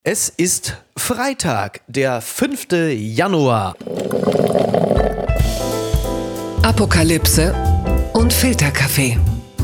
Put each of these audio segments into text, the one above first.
Es ist Freitag, der 5. Januar. Apokalypse und Filterkaffee.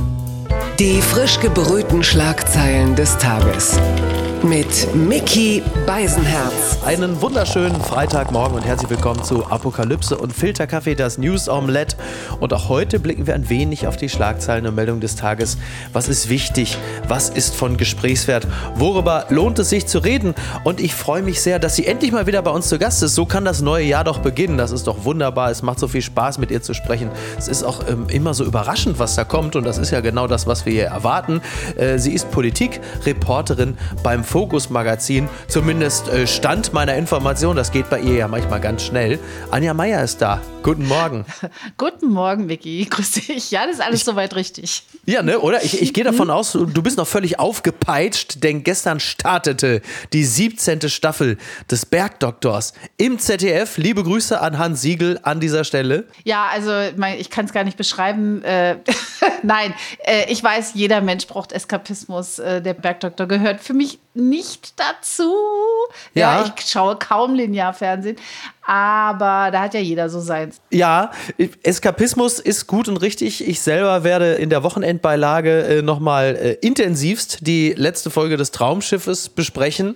Die frisch gebrühten Schlagzeilen des Tages. Mit Micky Beisenherz. Einen wunderschönen Freitagmorgen und herzlich willkommen zu Apokalypse und Filterkaffee, das News Omelette. Und auch heute blicken wir ein wenig auf die Schlagzeilen und Meldungen des Tages. Was ist wichtig? Was ist von Gesprächswert? Worüber lohnt es sich zu reden? Und ich freue mich sehr, dass sie endlich mal wieder bei uns zu Gast ist. So kann das neue Jahr doch beginnen. Das ist doch wunderbar. Es macht so viel Spaß, mit ihr zu sprechen. Es ist auch immer so überraschend, was da kommt. Und das ist ja genau das, was wir hier erwarten. Sie ist Politikreporterin beim Fokus-Magazin. Zumindest Stand meiner Information. Das geht bei ihr ja manchmal ganz schnell. Anja Meier ist da. Guten Morgen. Guten Morgen, Micky. Grüß dich. Ja, das ist alles soweit richtig. Ja, ne, oder? Ich gehe davon aus, du bist noch völlig aufgepeitscht, denn gestern startete die 17. Staffel des Bergdoktors im ZDF. Liebe Grüße an Hans Siegel an dieser Stelle. Ja, also ich kann es gar nicht beschreiben. Nein, ich weiß, jeder Mensch braucht Eskapismus. Der Bergdoktor gehört für mich nicht dazu. Ja, ich schaue kaum Linearfernsehen. Aber da hat ja jeder so seins. Ja, Eskapismus ist gut und richtig. Ich selber werde in der Wochenendbeilage nochmal intensivst die letzte Folge des Traumschiffes besprechen.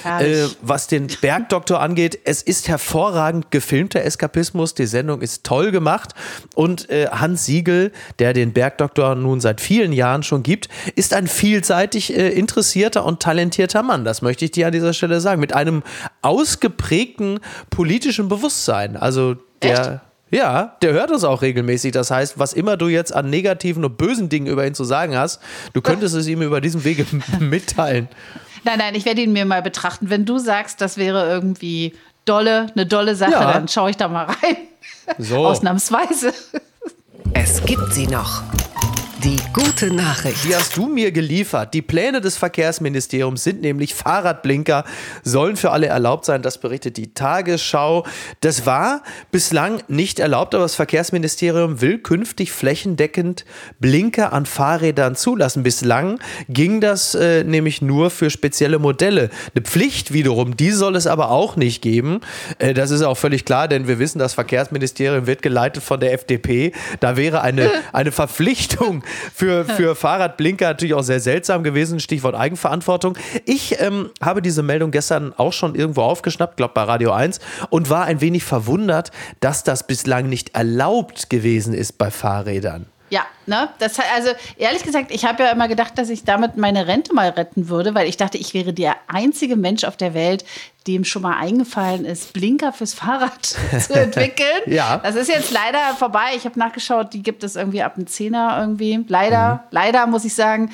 Was den Bergdoktor angeht, es ist hervorragend gefilmter Eskapismus. Die Sendung ist toll gemacht. Und Hans Siegel, der den Bergdoktor nun seit vielen Jahren schon gibt, ist ein vielseitig interessierter und talentierter Mann. Das möchte ich dir an dieser Stelle sagen. Mit einem ausgeprägten politischen Bewusstsein. Also der hört uns auch regelmäßig. Das heißt, was immer du jetzt an negativen und bösen Dingen über ihn zu sagen hast, du könntest es ihm über diesen Wege mitteilen. Nein, ich werde ihn mir mal betrachten. Wenn du sagst, das wäre irgendwie eine dolle Sache, dann schaue ich da mal rein. So. Ausnahmsweise. Es gibt sie noch. Die gute Nachricht. Die hast du mir geliefert. Die Pläne des Verkehrsministeriums sind nämlich Fahrradblinker, sollen für alle erlaubt sein. Das berichtet die Tagesschau. Das war bislang nicht erlaubt, aber das Verkehrsministerium will künftig flächendeckend Blinker an Fahrrädern zulassen. Bislang ging das nämlich nur für spezielle Modelle. Eine Pflicht wiederum, die soll es aber auch nicht geben. Das ist auch völlig klar, denn wir wissen, das Verkehrsministerium wird geleitet von der FDP. Da wäre eine Verpflichtung für Fahrradblinker natürlich auch sehr seltsam gewesen, Stichwort Eigenverantwortung. Ich habe diese Meldung gestern auch schon irgendwo aufgeschnappt, glaube bei Radio 1, und war ein wenig verwundert, dass das bislang nicht erlaubt gewesen ist bei Fahrrädern. Ja, ne? Also ehrlich gesagt, ich habe ja immer gedacht, dass ich damit meine Rente mal retten würde, weil ich dachte, ich wäre der einzige Mensch auf der Welt, dem schon mal eingefallen ist, Blinker fürs Fahrrad zu entwickeln. Ja. Das ist jetzt leider vorbei. Ich habe nachgeschaut, die gibt es irgendwie ab einem Zehner irgendwie. Leider muss ich sagen.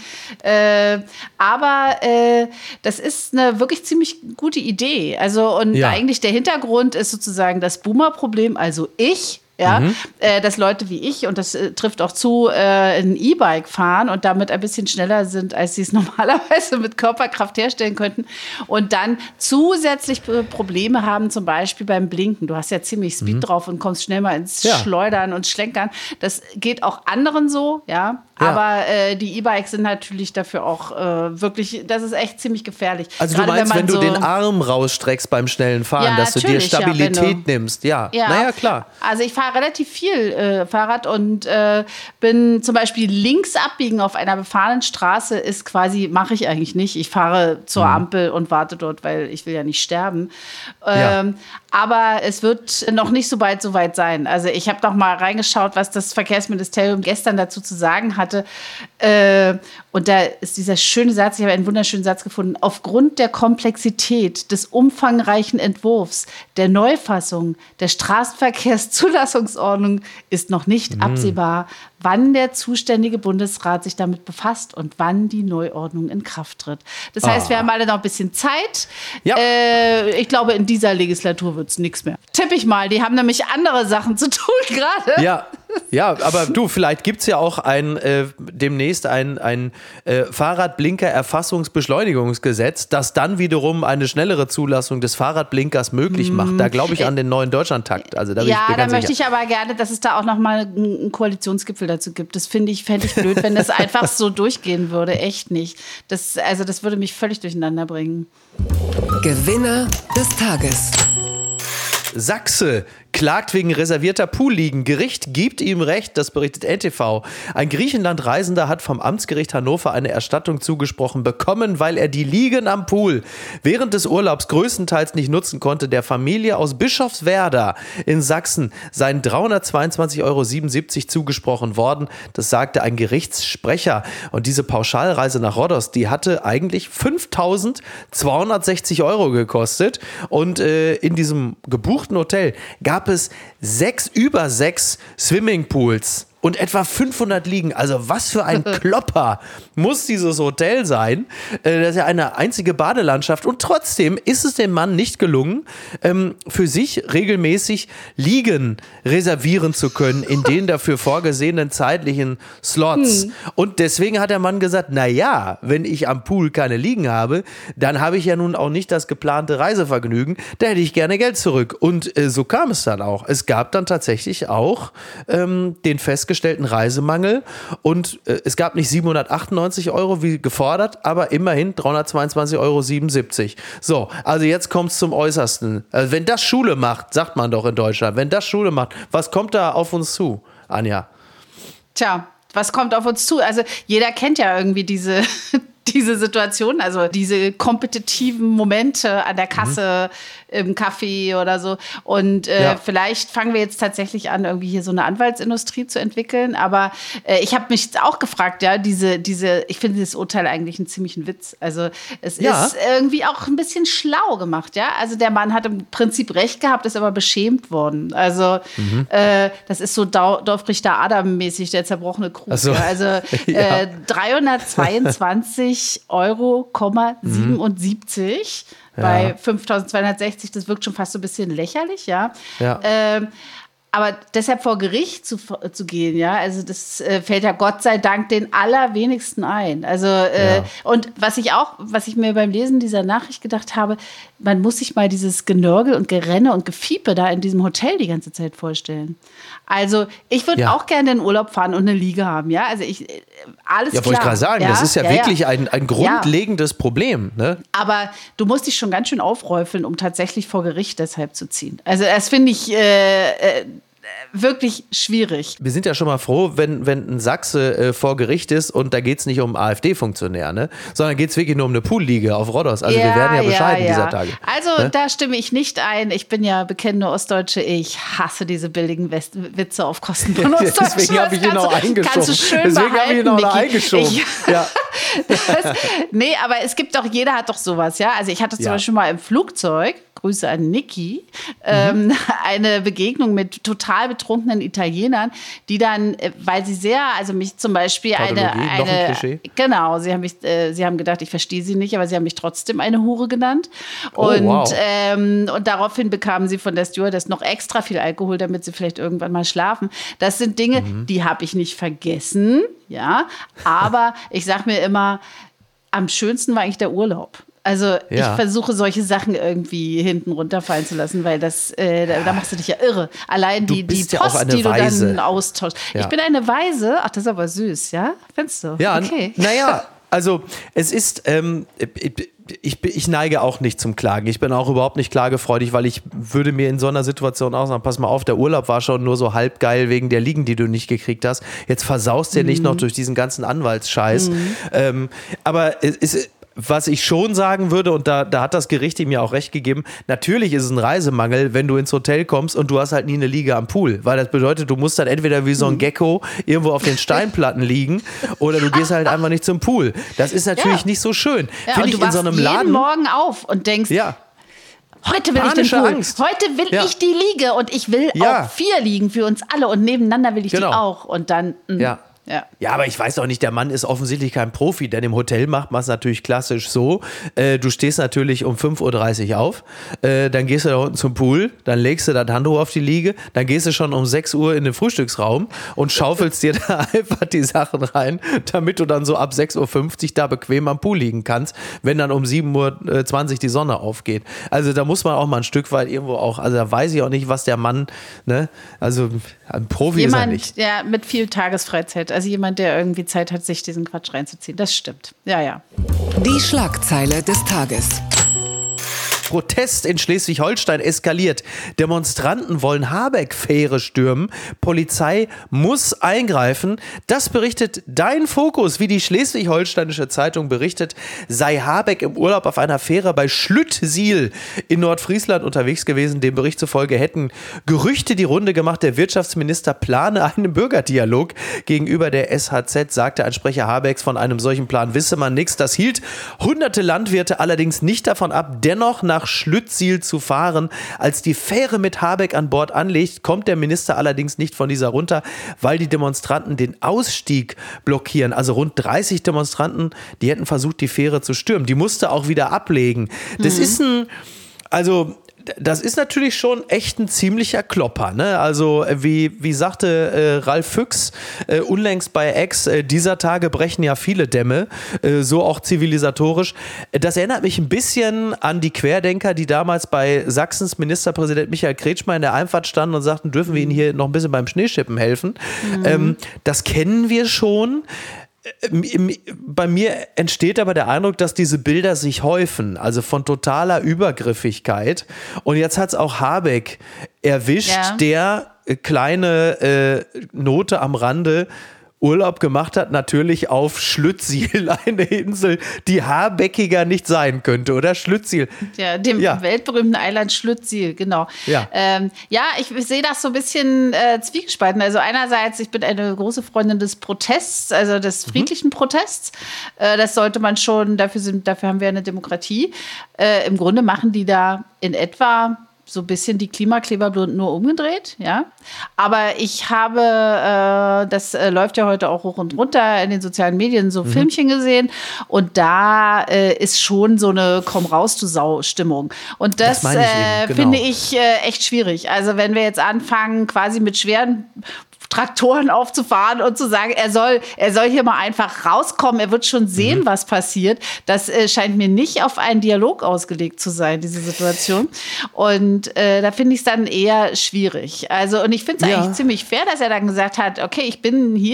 Aber das ist eine wirklich ziemlich gute Idee. Also und eigentlich der Hintergrund ist sozusagen das Boomer-Problem, also ich. Ja, dass Leute wie ich, und das trifft auch zu, ein E-Bike fahren und damit ein bisschen schneller sind, als sie es normalerweise mit Körperkraft herstellen könnten und dann zusätzlich Probleme haben, zum Beispiel beim Blinken. Du hast ja ziemlich Speed drauf und kommst schnell mal ins Schleudern und Schlenkern. Das geht auch anderen so, ja. Aber die E-Bikes sind natürlich dafür auch wirklich, das ist echt ziemlich gefährlich. Also gerade du meinst, wenn du den Arm rausstreckst beim schnellen Fahren, dass du dir Stabilität nimmst. Ja, naja, klar. Also ich fahre relativ viel Fahrrad und bin zum Beispiel links abbiegen auf einer befahrenen Straße mache ich eigentlich nicht. Ich fahre zur Ampel und warte dort, weil ich will ja nicht sterben. Aber es wird noch nicht so weit sein. Also ich habe noch mal reingeschaut, was das Verkehrsministerium gestern dazu zu sagen hatte. Und da ist dieser schöne Satz, ich habe einen wunderschönen Satz gefunden, aufgrund der Komplexität des umfangreichen Entwurfs der Neufassung der Straßenverkehrszulassungsordnung ist noch nicht absehbar, wann der zuständige Bundesrat sich damit befasst und wann die Neuordnung in Kraft tritt. Das heißt, wir haben alle noch ein bisschen Zeit. Ja. Ich glaube, in dieser Legislatur wird es nichts mehr. Tippe ich mal, die haben nämlich andere Sachen zu tun gerade. Ja. Ja, aber du, vielleicht gibt es ja auch demnächst ein Fahrradblinker-Erfassungsbeschleunigungsgesetz, das dann wiederum eine schnellere Zulassung des Fahrradblinkers möglich macht. Da glaube ich an den neuen Deutschlandtakt. Also, da möchte ich aber gerne, dass es da auch nochmal einen Koalitionsgipfel dazu gibt. Das fände ich blöd, wenn das einfach so durchgehen würde. Echt nicht. Das würde mich völlig durcheinander bringen. Gewinner des Tages. Sachse klagt wegen reservierter Poolliegen. Gericht gibt ihm Recht, das berichtet NTV. Ein Griechenland-Reisender hat vom Amtsgericht Hannover eine Erstattung zugesprochen bekommen, weil er die Liegen am Pool während des Urlaubs größtenteils nicht nutzen konnte. Der Familie aus Bischofswerda in Sachsen seien 322,77 Euro zugesprochen worden. Das sagte ein Gerichtssprecher. Und diese Pauschalreise nach Rhodos, die hatte eigentlich 5.260 Euro gekostet. Und in diesem gebuchten Hotel gab es 6 Swimmingpools und etwa 500 Liegen. Also was für ein Klopper muss dieses Hotel sein. Das ist ja eine einzige Badelandschaft. Und trotzdem ist es dem Mann nicht gelungen, für sich regelmäßig Liegen reservieren zu können in den dafür vorgesehenen zeitlichen Slots. Und deswegen hat der Mann gesagt, naja, wenn ich am Pool keine Liegen habe, dann habe ich ja nun auch nicht das geplante Reisevergnügen. Da hätte ich gerne Geld zurück. Und so kam es dann auch. Es gab dann tatsächlich auch den festgestellten Reisemangel und es gab nicht 798 Euro wie gefordert, aber immerhin 322,77 Euro. So, also jetzt kommt es zum Äußersten. Also wenn das Schule macht, sagt man doch in Deutschland, wenn das Schule macht, was kommt da auf uns zu, Anja? Tja, was kommt auf uns zu? Also jeder kennt ja irgendwie diese Situation, also diese kompetitiven Momente an der Kasse, im Café oder so. Und vielleicht fangen wir jetzt tatsächlich an, irgendwie hier so eine Anwaltsindustrie zu entwickeln. Aber ich habe mich auch gefragt, ja, ich finde dieses Urteil eigentlich einen ziemlichen Witz. Also es ist irgendwie auch ein bisschen schlau gemacht, ja. Also der Mann hat im Prinzip recht gehabt, ist aber beschämt worden. Also das ist so Dorfrichter Adam-mäßig, der zerbrochene Krug. So. Also 322,77 Euro bei 5.260, das wirkt schon fast so ein bisschen lächerlich, ja. Aber deshalb vor Gericht zu gehen, ja, also das fällt ja Gott sei Dank den allerwenigsten ein. Also und was ich mir beim Lesen dieser Nachricht gedacht habe, man muss sich mal dieses Genörgel und Gerenne und Gefiepe da in diesem Hotel die ganze Zeit vorstellen. Also ich würde auch gerne in den Urlaub fahren und eine Liege haben, ja. Also alles klar. Ja, wollte ich gerade sagen, das ist ja wirklich ein grundlegendes Problem, ne? Aber du musst dich schon ganz schön aufräufeln, um tatsächlich vor Gericht deshalb zu ziehen. Also das finde ich wirklich schwierig. Wir sind ja schon mal froh, wenn ein Sachse vor Gericht ist und da geht es nicht um einen AfD-Funktionär, ne? Sondern geht es wirklich nur um eine Poolliege auf Rhodos. Also wir werden ja bescheiden dieser Tage. Also da stimme ich nicht ein. Ich bin ja bekennende Ostdeutsche. Ich hasse diese billigen Witze auf Kosten von Ostdeutschen. Deswegen habe ich ihn noch eingeschoben. Nee, aber es gibt doch, jeder hat doch sowas, ja. Also ich hatte zum Beispiel mal im Flugzeug, Grüße an Niki, eine Begegnung mit total betrunkenen Italienern, die dann, weil sie mich zum Beispiel genau, sie haben gedacht, ich verstehe sie nicht, aber sie haben mich trotzdem eine Hure genannt. Und daraufhin bekamen sie von der Stewardess noch extra viel Alkohol, damit sie vielleicht irgendwann mal schlafen. Das sind Dinge, die habe ich nicht vergessen, ja, aber ich sage mir immer, am schönsten war eigentlich der Urlaub. Also ich versuche solche Sachen irgendwie hinten runterfallen zu lassen, weil da machst du dich ja irre. Allein die Post, die du dann austauschst. Ja. Ich bin eine Weise, ach, das ist aber süß, ja? Findest du? Ja, okay. Naja, also es ist, ich neige auch nicht zum Klagen. Ich bin auch überhaupt nicht klagefreudig, weil ich würde mir in so einer Situation auch sagen, pass mal auf, der Urlaub war schon nur so halb geil wegen der Liegen, die du nicht gekriegt hast. Jetzt versaust dir nicht noch durch diesen ganzen Anwaltsscheiß. Aber was ich schon sagen würde, und da hat das Gericht ihm ja auch recht gegeben, natürlich ist es ein Reisemangel, wenn du ins Hotel kommst und du hast halt nie eine Liege am Pool, weil das bedeutet, du musst dann entweder wie so ein Gecko irgendwo auf den Steinplatten liegen oder du gehst halt einfach nicht zum Pool. Das ist natürlich nicht so schön. Ja, und du wachst jeden Morgen auf und denkst, heute will ich den Pool. Angst. Heute will ich die Liege und ich will auch 4 Liegen für uns alle und nebeneinander will ich die auch. Und dann, Ja, aber ich weiß auch nicht, der Mann ist offensichtlich kein Profi, denn im Hotel macht man es natürlich klassisch so. Du stehst natürlich um 5:30 Uhr auf, dann gehst du da unten zum Pool, dann legst du das Handtuch auf die Liege, dann gehst du schon um 6 Uhr in den Frühstücksraum und schaufelst dir da einfach die Sachen rein, damit du dann so ab 6:50 Uhr da bequem am Pool liegen kannst, wenn dann um 7:20 Uhr die Sonne aufgeht. Also da muss man auch mal ein Stück weit irgendwo auch, also da weiß ich auch nicht, was der Mann, ne, also ein Profi ist er nicht. Ja, mit viel Tagesfreizeit. Also jemand, der irgendwie Zeit hat, sich diesen Quatsch reinzuziehen. Das stimmt. Ja. Die Schlagzeile des Tages. Protest in Schleswig-Holstein eskaliert. Demonstranten wollen Habeck-Fähre stürmen. Polizei muss eingreifen. Das berichtet Dein Fokus. Wie die Schleswig-Holsteinische Zeitung berichtet, sei Habeck im Urlaub auf einer Fähre bei Schlüttsiel in Nordfriesland unterwegs gewesen. Dem Bericht zufolge hätten Gerüchte die Runde gemacht, der Wirtschaftsminister plane einen Bürgerdialog. Gegenüber der SHZ sagte ein Sprecher Habecks, von einem solchen Plan wisse man nichts. Das hielt hunderte Landwirte allerdings nicht davon ab, dennoch nach Schlüttsiel zu fahren. Als die Fähre mit Habeck an Bord anlegt, kommt der Minister allerdings nicht von dieser runter, weil die Demonstranten den Ausstieg blockieren. Also rund 30 Demonstranten, die hätten versucht, die Fähre zu stürmen. Die musste auch wieder ablegen. Das ist natürlich schon echt ein ziemlicher Klopper, ne? Also wie sagte Ralf Füchs unlängst bei X, dieser Tage brechen ja viele Dämme, so auch zivilisatorisch. Das erinnert mich ein bisschen an die Querdenker, die damals bei Sachsens Ministerpräsident Michael Kretschmer in der Einfahrt standen und sagten, dürfen wir Ihnen hier noch ein bisschen beim Schneeschippen helfen? Das kennen wir schon. Bei mir entsteht aber der Eindruck, dass diese Bilder sich häufen, also von totaler Übergriffigkeit. Und jetzt hat es auch Habeck erwischt, der kleine Note am Rande Urlaub gemacht hat, natürlich auf Schlüttsiel, eine Insel, die habeckiger nicht sein könnte, oder? Schlüttsiel. Ja, dem weltberühmten Eiland Schlüttsiel, genau. Ja, ich sehe das so ein bisschen zwiegespalten. Also einerseits, ich bin eine große Freundin des Protests, also des friedlichen Protests. Das sollte man schon, dafür haben wir eine Demokratie. Im Grunde machen die da in etwa so ein bisschen die Klimakleber nur umgedreht, ja. Aber ich habe, das läuft ja heute auch hoch und runter in den sozialen Medien, so Filmchen gesehen. Und da ist schon so eine Komm-raus-du-Sau-Stimmung. Und das finde ich echt schwierig. Also wenn wir jetzt anfangen, quasi mit schweren Traktoren aufzufahren und zu sagen, er soll hier mal einfach rauskommen, er wird schon sehen, was passiert. Das scheint mir nicht auf einen Dialog ausgelegt zu sein, diese Situation. Und da finde ich es dann eher schwierig. Also, und ich finde es eigentlich ziemlich fair, dass er dann gesagt hat, okay, ich bin hier,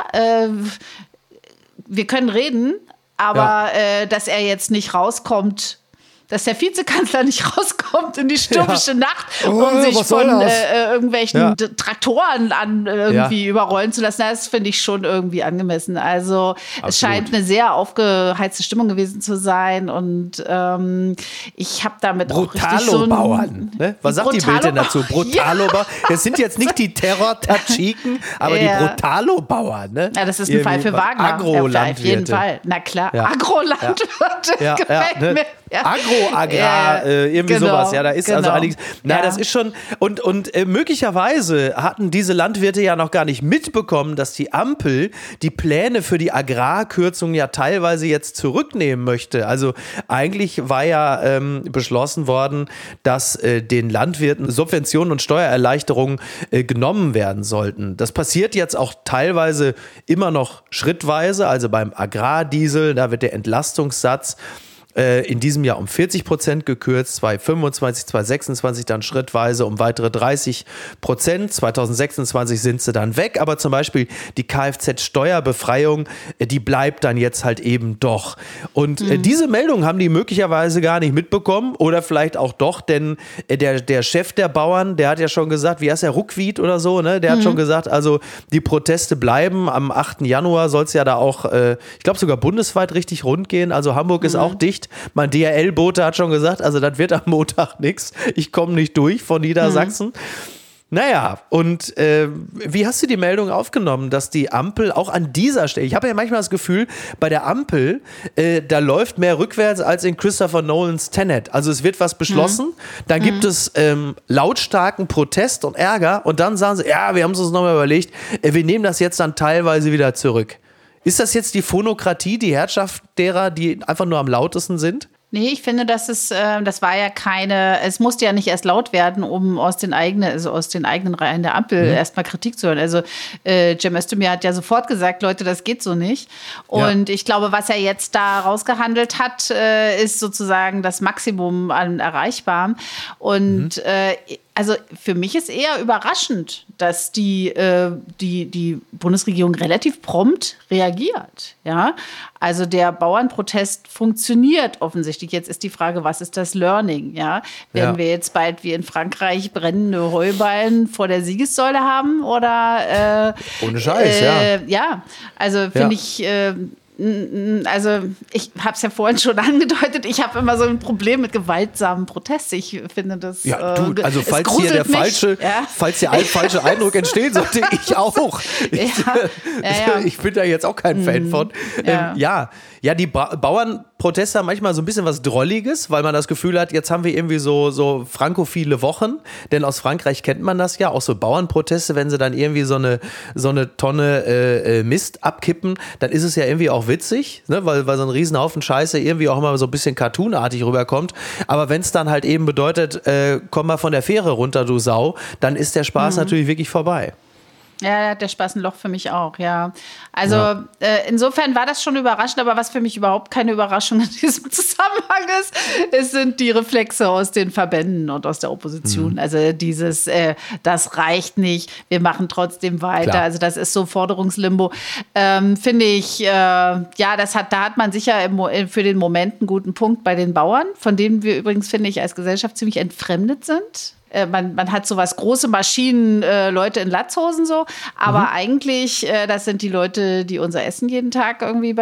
wir können reden, aber dass er jetzt nicht rauskommt, dass der Vizekanzler nicht rauskommt in die stürmische Nacht, um sich von irgendwelchen Traktoren irgendwie überrollen zu lassen. Das finde ich schon irgendwie angemessen. Also es scheint eine sehr aufgeheizte Stimmung gewesen zu sein und ich habe damit auch richtig so Brutalo-Bauern, ne? Was sagt die Bild denn dazu? Brutalo-Bauern. Das sind jetzt nicht die Terror-Tatschiken, aber die Brutalo-Bauern, ne? Ja, das ist ein Fall für Wagner. Agrolandwirte. Auf jeden Fall. Na klar. Agrolandwirte. Gefällt mir. Agro-Agrar, irgendwie sowas. Ja, da ist also einiges. Na, das ist schon. Und möglicherweise hatten diese Landwirte ja noch gar nicht mitbekommen, dass die Ampel die Pläne für die Agrarkürzung ja teilweise jetzt zurücknehmen möchte. Also eigentlich war ja beschlossen worden, dass den Landwirten Subventionen und Steuererleichterungen genommen werden sollten. Das passiert jetzt auch teilweise immer noch schrittweise. Also beim Agrardiesel, da wird der Entlastungssatz in diesem Jahr um 40% gekürzt, 2025, 2026 dann schrittweise um weitere 30%. 2026 sind sie dann weg, aber zum Beispiel die Kfz-Steuerbefreiung, die bleibt dann jetzt halt eben doch. Und diese Meldung haben die möglicherweise gar nicht mitbekommen oder vielleicht auch doch, denn der Chef der Bauern, der hat ja schon gesagt, wie heißt der, Ruckwied oder so, ne? Der hat schon gesagt, also die Proteste bleiben. Am 8. Januar soll es ja da auch, ich glaube sogar bundesweit richtig rund gehen, also Hamburg ist auch dicht. Mein DHL-Bote hat schon gesagt, also das wird am Montag nichts. Ich komme nicht durch von Niedersachsen. Naja, und wie hast du die Meldung aufgenommen, dass die Ampel auch an dieser Stelle, ich habe ja manchmal das Gefühl, bei der Ampel, da läuft mehr rückwärts als in Christopher Nolans Tenet. Also es wird was beschlossen, dann gibt es lautstarken Protest und Ärger und dann sagen sie, ja, wir haben es uns nochmal überlegt, wir nehmen das jetzt dann teilweise wieder zurück. Ist das jetzt die Phonokratie, die Herrschaft derer, die einfach nur am lautesten sind? Nee, ich finde, das war ja es musste ja nicht erst laut werden, um aus den eigenen Reihen der Ampel erstmal Kritik zu hören. Also Cem Özdemir hat ja sofort gesagt, Leute, das geht so nicht. Und ich glaube, was er jetzt da rausgehandelt hat, ist sozusagen das Maximum an Erreichbarem. Und also für mich ist eher überraschend, dass die Bundesregierung relativ prompt reagiert. Ja? Also der Bauernprotest funktioniert offensichtlich. Jetzt ist die Frage, was ist das Learning? Ja? Werden wir jetzt bald wie in Frankreich brennende Heuballen vor der Siegessäule haben? Oder ohne Scheiß, ja, also finde ich. Also ich habe es ja vorhin schon angedeutet, ich habe immer so ein Problem mit gewaltsamen Protest. Ich finde das also falls hier der falsche Eindruck entstehen sollte, ich auch. Ich bin da jetzt auch kein Fan von. Die Bauernproteste haben manchmal so ein bisschen was Drolliges, weil man das Gefühl hat, jetzt haben wir irgendwie so frankophile Wochen, denn aus Frankreich kennt man das ja, auch so Bauernproteste, wenn sie dann irgendwie so eine Tonne Mist abkippen, dann ist es ja irgendwie auch witzig, ne? weil so ein Riesenhaufen Scheiße irgendwie auch immer so ein bisschen cartoonartig rüberkommt, aber wenn es dann halt eben bedeutet, komm mal von der Fähre runter, du Sau, dann ist der Spaß natürlich wirklich vorbei. Ja, der Spaß ein Loch für mich auch, ja. Also insofern war das schon überraschend, aber was für mich überhaupt keine Überraschung in diesem Zusammenhang ist, sind die Reflexe aus den Verbänden und aus der Opposition. Also dieses, das reicht nicht, wir machen trotzdem weiter. Klar. Also das ist so Forderungslimbo. Finde ich, da hat man sicher für den Moment einen guten Punkt bei den Bauern, von denen wir übrigens, finde ich, als Gesellschaft ziemlich entfremdet sind. Man hat sowas, große Maschinen, Leute in Latzhosen so, aber eigentlich, das sind die Leute, die unser Essen jeden Tag irgendwie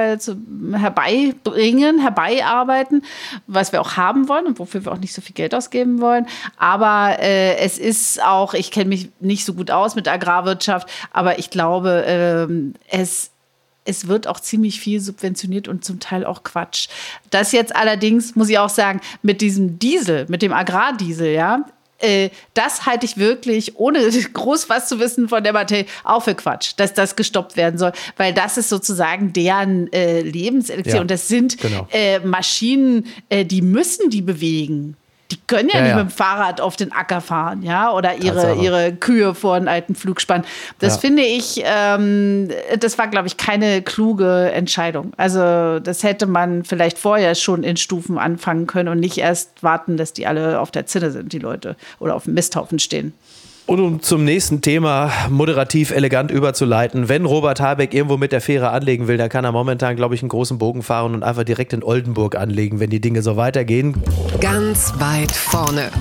herbeiarbeiten, was wir auch haben wollen und wofür wir auch nicht so viel Geld ausgeben wollen. Aber es ist auch, ich kenne mich nicht so gut aus mit der Agrarwirtschaft, aber ich glaube, es wird auch ziemlich viel subventioniert und zum Teil auch Quatsch. Das jetzt allerdings, muss ich auch sagen, mit diesem Diesel, mit dem Agrardiesel, ja, das halte ich wirklich, ohne groß was zu wissen von der Materie, auch für Quatsch, dass das gestoppt werden soll. Weil das ist sozusagen deren Lebenselixier. Ja, und das sind Maschinen, die müssen die bewegen. Die können ja nicht mit dem Fahrrad auf den Acker fahren, ja, oder ihre Kühe vor einen alten Flugspann. Das finde ich, das war, glaube ich, keine kluge Entscheidung. Also das hätte man vielleicht vorher schon in Stufen anfangen können und nicht erst warten, dass die alle auf der Zinne sind, die Leute, oder auf dem Misthaufen stehen. Und um zum nächsten Thema moderativ elegant überzuleiten, wenn Robert Habeck irgendwo mit der Fähre anlegen will, dann kann er momentan, glaube ich, einen großen Bogen fahren und einfach direkt in Oldenburg anlegen, wenn die Dinge so weitergehen. Ganz weit vorne.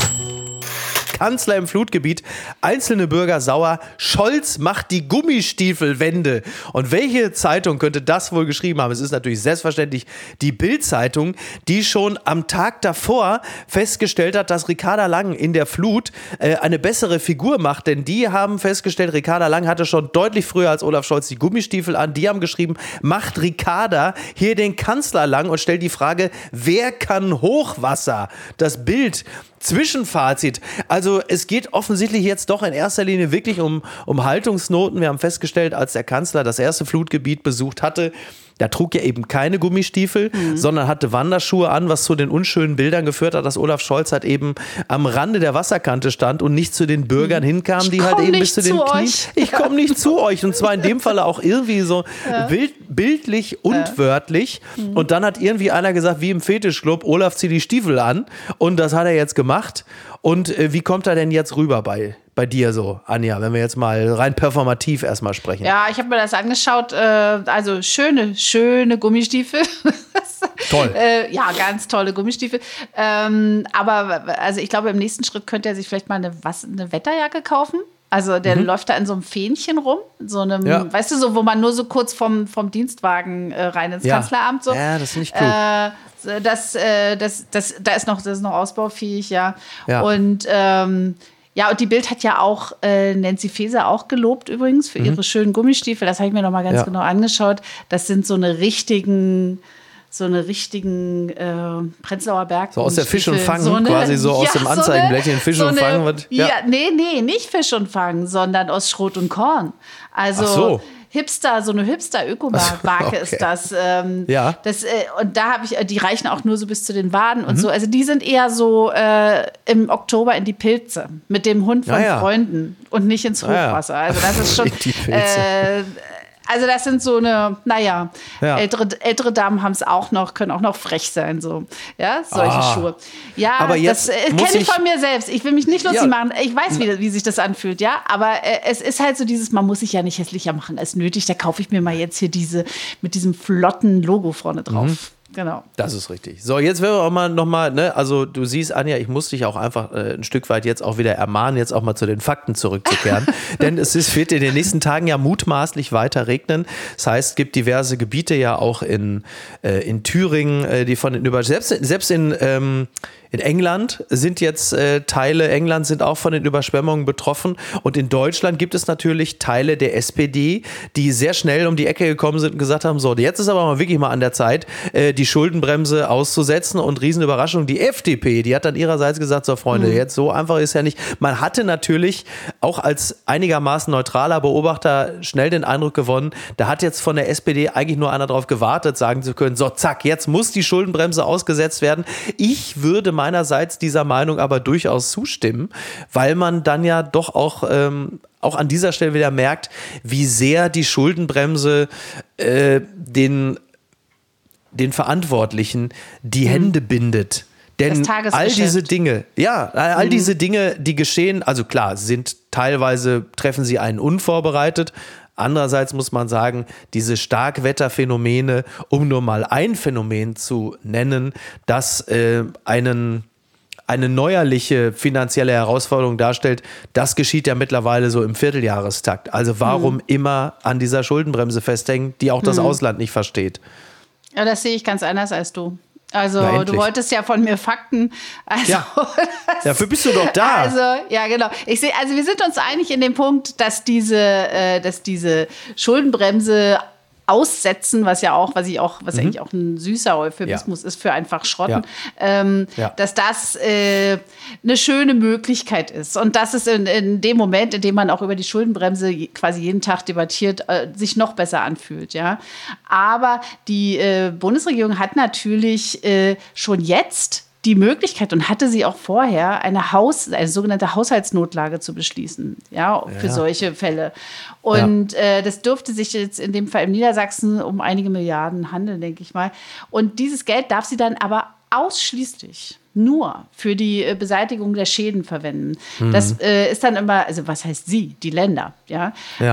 Kanzler im Flutgebiet, einzelne Bürger sauer, Scholz macht die Gummistiefelwende. Und welche Zeitung könnte das wohl geschrieben haben? Es ist natürlich selbstverständlich die Bild-Zeitung, die schon am Tag davor festgestellt hat, dass Ricarda Lang in der Flut eine bessere Figur macht. Denn die haben festgestellt, Ricarda Lang hatte schon deutlich früher als Olaf Scholz die Gummistiefel an. Die haben geschrieben, macht Ricarda hier den Kanzler lang und stellt die Frage, wer kann Hochwasser? Das Bild. Zwischenfazit. Also es geht offensichtlich jetzt doch in erster Linie wirklich um Haltungsnoten. Wir haben festgestellt, als der Kanzler das erste Flutgebiet besucht hatte, da trug er eben keine Gummistiefel, sondern hatte Wanderschuhe an, was zu den unschönen Bildern geführt hat, dass Olaf Scholz halt eben am Rande der Wasserkante stand und nicht zu den Bürgern hinkam, die halt eben bis zu den Knien. Ich komme nicht zu euch. Und zwar in dem Falle auch irgendwie so bildlich und wörtlich. Und dann hat irgendwie einer gesagt, wie im Fetischclub, Olaf, zieh die Stiefel an. Und das hat er jetzt gemacht. Und wie kommt er denn jetzt rüber bei dir so, Anja, wenn wir jetzt mal rein performativ erstmal sprechen? Ja, ich habe mir das angeschaut. Also schöne Gummistiefel. Toll. Ja, ganz tolle Gummistiefel. Aber also ich glaube, im nächsten Schritt könnte er sich vielleicht mal eine Wetterjacke kaufen. Also der läuft da in so einem Fähnchen rum, so einem, weißt du, so, wo man nur so kurz vom Dienstwagen rein ins Kanzleramt so. Ja, das finde ich klug. Das ist noch ausbaufähig, ja. Und Ja, und die Bild hat ja auch Nancy Faeser auch gelobt übrigens für ihre schönen Gummistiefel. Das habe ich mir noch mal ganz genau angeschaut. Das sind so eine richtigen Prenzlauer Berg. So aus der Fisch und Fang, quasi so aus dem Anzeigenblättchen Fisch und Fang. Nee, nicht Fisch und Fang, sondern aus Schrot und Korn. Also Hipster, so eine Hipster-Ökomarke ist das. Und da habe ich, die reichen auch nur so bis zu den Waden und so. Also die sind eher so im Oktober in die Pilze mit dem Hund von Freunden und nicht ins Hochwasser. Also das ist schon. Also das sind so eine, ältere Damen haben es auch noch, können auch noch frech sein, so, ja, solche Schuhe. Ja, aber das kenne ich von mir selbst. Ich will mich nicht lustig machen. Ich weiß, wie sich das anfühlt, ja, aber es ist halt so dieses, man muss sich ja nicht hässlicher machen als nötig. Da kaufe ich mir mal jetzt hier diese mit diesem flotten Logo vorne drauf. Genau. Das ist richtig. So, jetzt werden wir auch mal nochmal, ne, also du siehst, Anja, ich muss dich auch einfach ein Stück weit jetzt auch wieder ermahnen, jetzt auch mal zu den Fakten zurückzukehren. Denn wird in den nächsten Tagen ja mutmaßlich weiter regnen. Das heißt, es gibt diverse Gebiete ja auch in Thüringen, die von den selbst in England sind jetzt Teile Englands sind auch von den Überschwemmungen betroffen. Und in Deutschland gibt es natürlich Teile der SPD, die sehr schnell um die Ecke gekommen sind und gesagt haben, so, jetzt ist aber mal wirklich mal an der Zeit, die Schuldenbremse auszusetzen. Und Riesenüberraschung, die FDP, die hat dann ihrerseits gesagt, so Freunde, jetzt so einfach ist ja nicht. Man hatte natürlich auch als einigermaßen neutraler Beobachter schnell den Eindruck gewonnen, da hat jetzt von der SPD eigentlich nur einer drauf gewartet, sagen zu können, so zack, jetzt muss die Schuldenbremse ausgesetzt werden. Ich würde meinerseits dieser Meinung aber durchaus zustimmen, weil man dann ja doch auch an dieser Stelle wieder merkt, wie sehr die Schuldenbremse den Verantwortlichen die Hände bindet. Denn all diese Dinge, die geschehen, also klar, treffen sie einen unvorbereitet. Andererseits muss man sagen, diese Starkwetterphänomene, um nur mal ein Phänomen zu nennen, das eine neuerliche finanzielle Herausforderung darstellt, das geschieht ja mittlerweile so im Vierteljahrestakt. Also warum immer an dieser Schuldenbremse festhängen, die auch das Ausland nicht versteht? Ja, das sehe ich ganz anders als du. Also du wolltest ja von mir Fakten. Also, dafür bist du doch da. Also, ja, genau. Wir sind uns einig in dem Punkt, dass diese Schuldenbremse aussetzen, was eigentlich auch ein süßer Euphemismus ist für einfach Schrotten, dass das eine schöne Möglichkeit ist und dass es in dem Moment, in dem man auch über die Schuldenbremse quasi jeden Tag debattiert, sich noch besser anfühlt, ja. Aber die Bundesregierung hat natürlich schon jetzt die Möglichkeit und hatte sie auch vorher, eine sogenannte Haushaltsnotlage zu beschließen, für solche Fälle. Und das dürfte sich jetzt in dem Fall in Niedersachsen um einige Milliarden handeln, denke ich mal. Und dieses Geld darf sie dann aber ausschließlich nur für die Beseitigung der Schäden verwenden. Das ist dann immer, also was heißt sie? Die Länder, ja.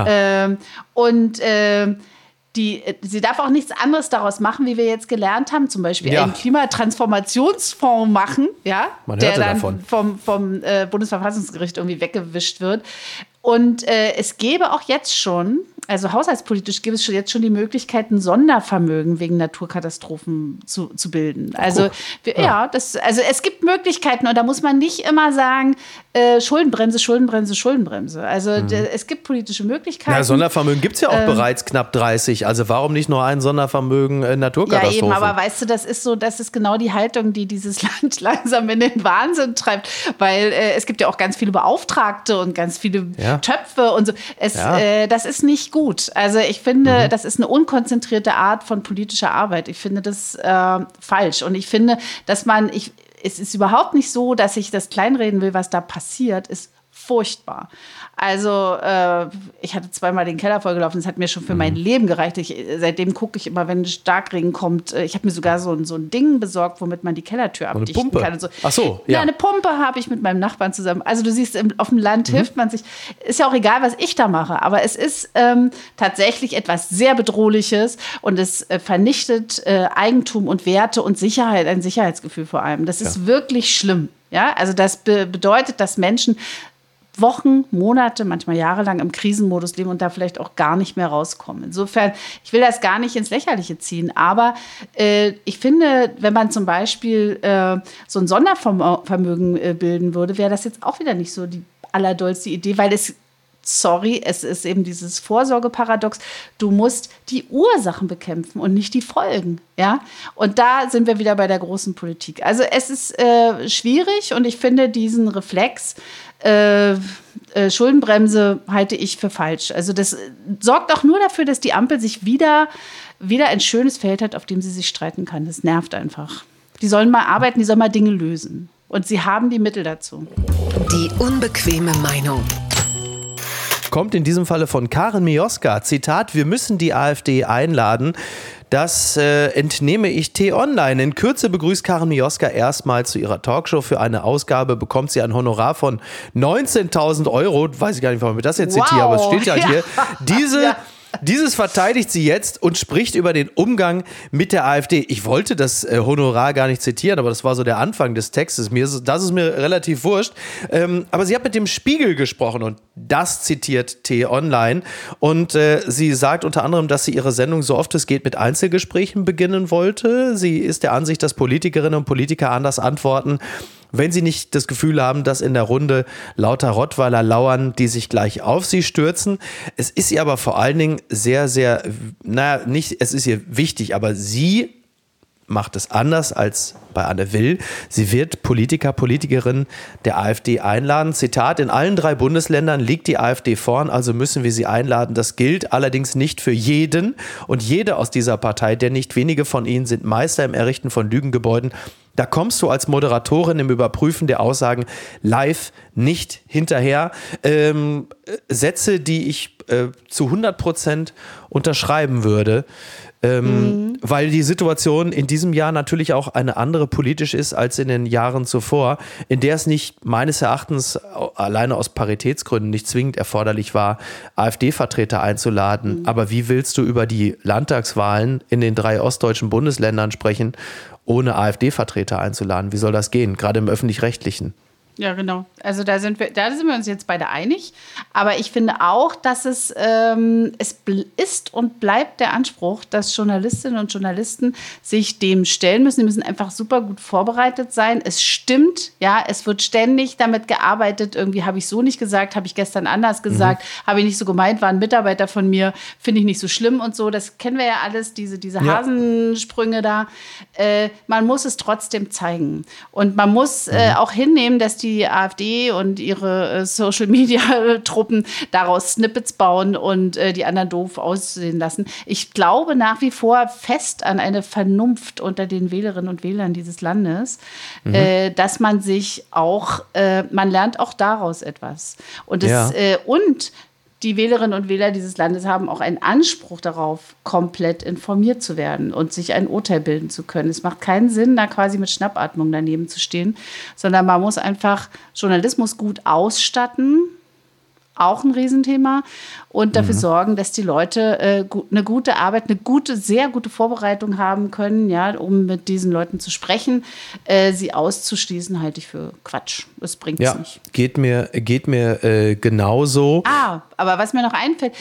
Sie darf auch nichts anderes daraus machen, wie wir jetzt gelernt haben, zum Beispiel einen Klimatransformationsfonds machen, der dann vom Bundesverfassungsgericht irgendwie weggewischt wird. Und es gäbe auch jetzt schon, also haushaltspolitisch gibt es jetzt schon die Möglichkeit, ein Sondervermögen wegen Naturkatastrophen zu bilden. Also es gibt Möglichkeiten und da muss man nicht immer sagen, Schuldenbremse. Also es gibt politische Möglichkeiten. Ja, Sondervermögen gibt es ja auch bereits knapp 30. Also warum nicht nur ein Sondervermögen Naturkatastrophen? Ja, eben, aber weißt du, das ist genau die Haltung, die dieses Land langsam in den Wahnsinn treibt. Weil es gibt ja auch ganz viele Beauftragte und ganz viele Töpfe und so. Das ist nicht gut. Also ich finde, das ist eine unkonzentrierte Art von politischer Arbeit. Ich finde das falsch. Und ich finde, dass es ist überhaupt nicht so, dass ich das kleinreden will, was da passiert, ist furchtbar. Also ich hatte zweimal den Keller vollgelaufen, das hat mir schon für mein Leben gereicht. Seitdem gucke ich immer, wenn Starkregen kommt. Ich habe mir sogar so ein Ding besorgt, womit man die Kellertür abdichten kann. Und so. Ach so, ja. Eine Pumpe habe ich mit meinem Nachbarn zusammen. Also du siehst, auf dem Land hilft man sich. Ist ja auch egal, was ich da mache, aber es ist tatsächlich etwas sehr Bedrohliches und es vernichtet Eigentum und Werte und Sicherheit, ein Sicherheitsgefühl vor allem. Das ist wirklich schlimm. Ja? Also das bedeutet, dass Menschen Wochen, Monate, manchmal jahrelang im Krisenmodus leben und da vielleicht auch gar nicht mehr rauskommen. Insofern, ich will das gar nicht ins Lächerliche ziehen, aber ich finde, wenn man zum Beispiel so ein Sondervermögen bilden würde, wäre das jetzt auch wieder nicht so die allerdollste Idee, weil es ist eben dieses Vorsorgeparadox. Du musst die Ursachen bekämpfen und nicht die Folgen. Ja? Und da sind wir wieder bei der großen Politik. Also es ist schwierig und ich finde diesen Reflex, Schuldenbremse halte ich für falsch. Also das sorgt auch nur dafür, dass die Ampel sich wieder ein schönes Feld hat, auf dem sie sich streiten kann. Das nervt einfach. Die sollen mal arbeiten, die sollen mal Dinge lösen. Und sie haben die Mittel dazu. Die unbequeme Meinung. Kommt in diesem Falle von Karin Mioska. Zitat: Wir müssen die AfD einladen. Das entnehme ich T-Online. In Kürze begrüßt Karin Mioska erstmals zu ihrer Talkshow. Für eine Ausgabe bekommt sie ein Honorar von 19.000 Euro. Weiß ich gar nicht, warum ich das jetzt zitiere, aber es steht ja hier. Dieses verteidigt sie jetzt und spricht über den Umgang mit der AfD. Ich wollte das Honorar gar nicht zitieren, aber das war so der Anfang des Textes. Das ist mir relativ wurscht. Aber sie hat mit dem Spiegel gesprochen und das zitiert T-Online. Und sie sagt unter anderem, dass sie ihre Sendung so oft es geht mit Einzelgesprächen beginnen wollte. Sie ist der Ansicht, dass Politikerinnen und Politiker anders antworten, wenn sie nicht das Gefühl haben, dass in der Runde lauter Rottweiler lauern, die sich gleich auf sie stürzen. Es ist ihr aber vor allen Dingen sehr, sehr, es ist ihr wichtig, aber sie macht es anders als bei Anne Will. Sie wird Politikerin der AfD einladen. Zitat: In allen 3 Bundesländern liegt die AfD vorn, also müssen wir sie einladen. Das gilt allerdings nicht für jeden und jede aus dieser Partei, denn nicht wenige von ihnen sind Meister im Errichten von Lügengebäuden. Da kommst du als Moderatorin im Überprüfen der Aussagen live nicht hinterher. Sätze, die ich zu 100% unterschreiben würde, weil die Situation in diesem Jahr natürlich auch eine andere politisch ist als in den Jahren zuvor, in der es nicht meines Erachtens alleine aus Paritätsgründen nicht zwingend erforderlich war, AfD-Vertreter einzuladen. Aber wie willst du über die Landtagswahlen in den 3 ostdeutschen Bundesländern sprechen, ohne AfD-Vertreter einzuladen? Wie soll das gehen, gerade im Öffentlich-Rechtlichen? Ja, genau. Also da sind wir uns jetzt beide einig. Aber ich finde auch, dass es ist und bleibt der Anspruch, dass Journalistinnen und Journalisten sich dem stellen müssen. Die müssen einfach super gut vorbereitet sein. Es stimmt, ja, es wird ständig damit gearbeitet. Irgendwie habe ich so nicht gesagt, habe ich gestern anders gesagt, habe ich nicht so gemeint, war ein Mitarbeiter von mir, finde ich nicht so schlimm und so. Das kennen wir ja alles, diese Hasensprünge da. Man muss es trotzdem zeigen. Und man muss auch hinnehmen, dass die AfD und ihre Social-Media-Truppen daraus Snippets bauen und die anderen doof aussehen lassen. Ich glaube nach wie vor fest an eine Vernunft unter den Wählerinnen und Wählern dieses Landes, dass man sich auch, man lernt auch daraus etwas. Und die Wählerinnen und Wähler dieses Landes haben auch einen Anspruch darauf, komplett informiert zu werden und sich ein Urteil bilden zu können. Es macht keinen Sinn, da quasi mit Schnappatmung daneben zu stehen, sondern man muss einfach Journalismus gut ausstatten, auch ein Riesenthema, und dafür sorgen, dass die Leute eine gute Arbeit, sehr gute Vorbereitung haben können, ja, um mit diesen Leuten zu sprechen. Sie auszuschließen, halte ich für Quatsch. Das bringt es nicht. Geht mir genauso. Aber was mir noch einfällt,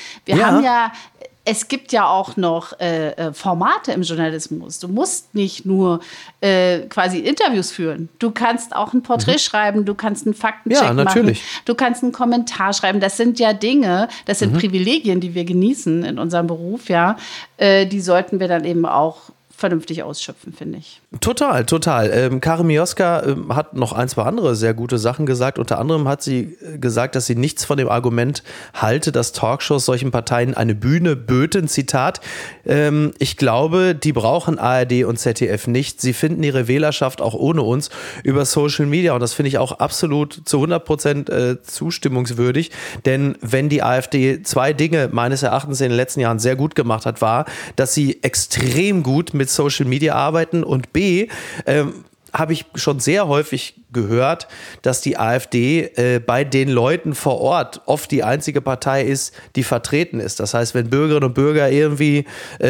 es gibt ja auch noch Formate im Journalismus. Du musst nicht nur quasi Interviews führen. Du kannst auch ein Porträt schreiben, du kannst einen Faktencheck machen, du kannst einen Kommentar schreiben. Das sind ja Dinge, das sind Privilegien, die wir genießen in unserem Beruf. Ja, die sollten wir dann eben auch vernünftig ausschöpfen, finde ich. Total. Karin Mioska hat noch 1, 2 andere sehr gute Sachen gesagt. Unter anderem hat sie gesagt, dass sie nichts von dem Argument halte, dass Talkshows solchen Parteien eine Bühne böten. Zitat: Ich glaube, die brauchen ARD und ZDF nicht. Sie finden ihre Wählerschaft auch ohne uns über Social Media. Und das finde ich auch absolut zu 100% zustimmungswürdig. Denn wenn die AfD 2 Dinge meines Erachtens in den letzten Jahren sehr gut gemacht hat, war, dass sie extrem gut mit Social Media arbeiten, und B, habe ich schon sehr häufig gehört, dass die AfD bei den Leuten vor Ort oft die einzige Partei ist, die vertreten ist. Das heißt, wenn Bürgerinnen und Bürger irgendwie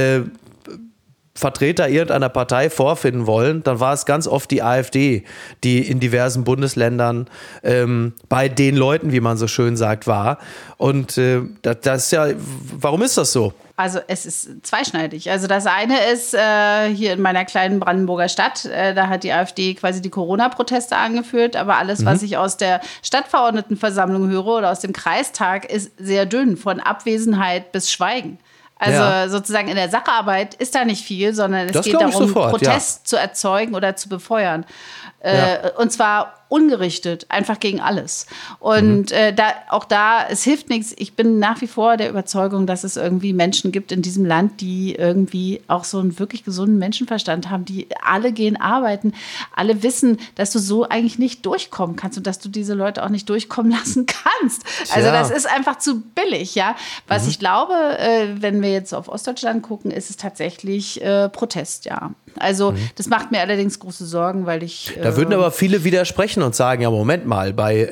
Vertreter irgendeiner Partei vorfinden wollen, dann war es ganz oft die AfD, die in diversen Bundesländern bei den Leuten, wie man so schön sagt, war. Und das ist ja, warum ist das so? Also es ist zweischneidig. Also das eine ist hier in meiner kleinen Brandenburger Stadt, da hat die AfD quasi die Corona-Proteste angeführt, aber alles, was ich aus der Stadtverordnetenversammlung höre oder aus dem Kreistag, ist sehr dünn, von Abwesenheit bis Schweigen. Also sozusagen in der Sacharbeit ist da nicht viel, sondern es geht darum, Protest zu erzeugen oder zu befeuern. Und zwar ungerichtet, einfach gegen alles. Und es hilft nichts. Ich bin nach wie vor der Überzeugung, dass es irgendwie Menschen gibt in diesem Land, die irgendwie auch so einen wirklich gesunden Menschenverstand haben, die alle gehen arbeiten, alle wissen, dass du so eigentlich nicht durchkommen kannst und dass du diese Leute auch nicht durchkommen lassen kannst. Also das ist einfach zu billig, ja. Was ich glaube, wenn wir jetzt auf Ostdeutschland gucken, ist es tatsächlich Protest, ja. Also das macht mir allerdings große Sorgen, weil ich... Da würden aber viele widersprechen und sagen, ja, Moment mal, bei